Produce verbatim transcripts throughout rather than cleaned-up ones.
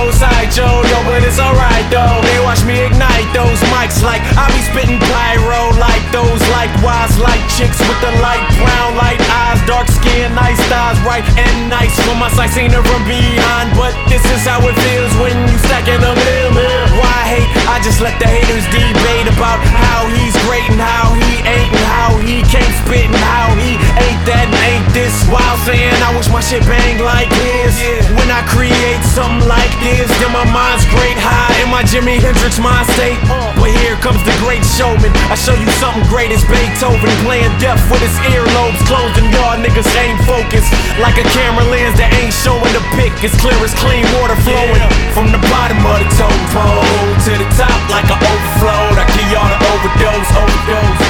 no sideshow, yo, but it's alright though. They watch me ignite those mics like I be spitting pyro like those like wise light chicks with the light brown light eyes, dark skin, nice thighs, right and nice. For my sight seen her from behind, but this is how it feels when you stacking them in. Why hate? I just let the haters debate about how he's great and how he ain't, and how he can't spit and how he ain't that and ain't this. While saying I wish my shit bang like his. When I create something like this, then my mind's great high in my Jimi Hendrix mind state. But here comes the great showman. I show you something great as Beethoven, playing deaf with his earlobes closed, and y'all niggas ain't focused. Like a camera lens that ain't showing the pic, it's clear as clean water flowing from the bottom of the totem pole to the top like an overflow. I give y'all the overdose, overdose.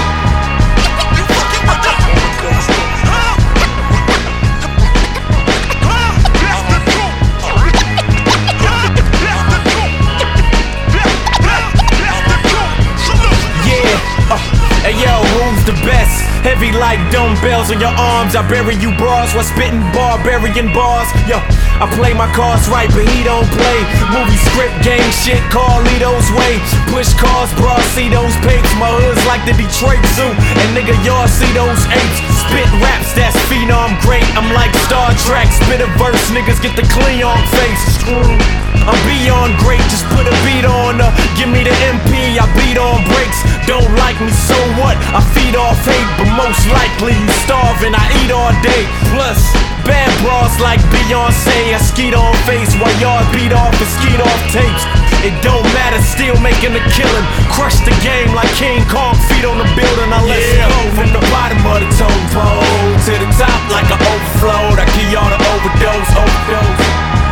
Hey yo, who's the best? Heavy like dumbbells on your arms. I bury you bras while spitting barbarian bars. Yo, I play my cards right, but he don't play. Movie script, game shit, Carlito's way. Push cars, bras, see those papes. My hood's like the Detroit Zoo, and nigga, y'all see those apes. Spit raps, that's phenom great. I'm like Star Trek, spit a verse, niggas get the Cleon face. I'm beyond great, just put a beat on uh, give me the M P, I beat on breaks. Don't like me, so what? I feed off hate, but most likely you starving, I eat all day. Plus, bad bras like Beyonce, I skeet on face while y'all beat off and skeet off tapes. It don't matter, still making a killing. Crush the game like King Kong, feet on the building, I let yeah. go. From the bottom of the totem pole to the top like an overflow. I give y'all the overdose, overdose.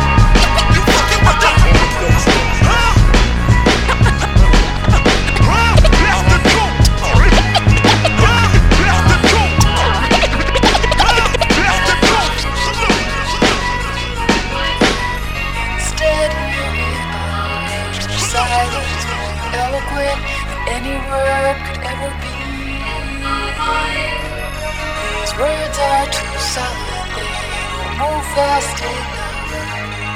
Eloquent than any word could ever be. These words are too solid, they don't move fast enough.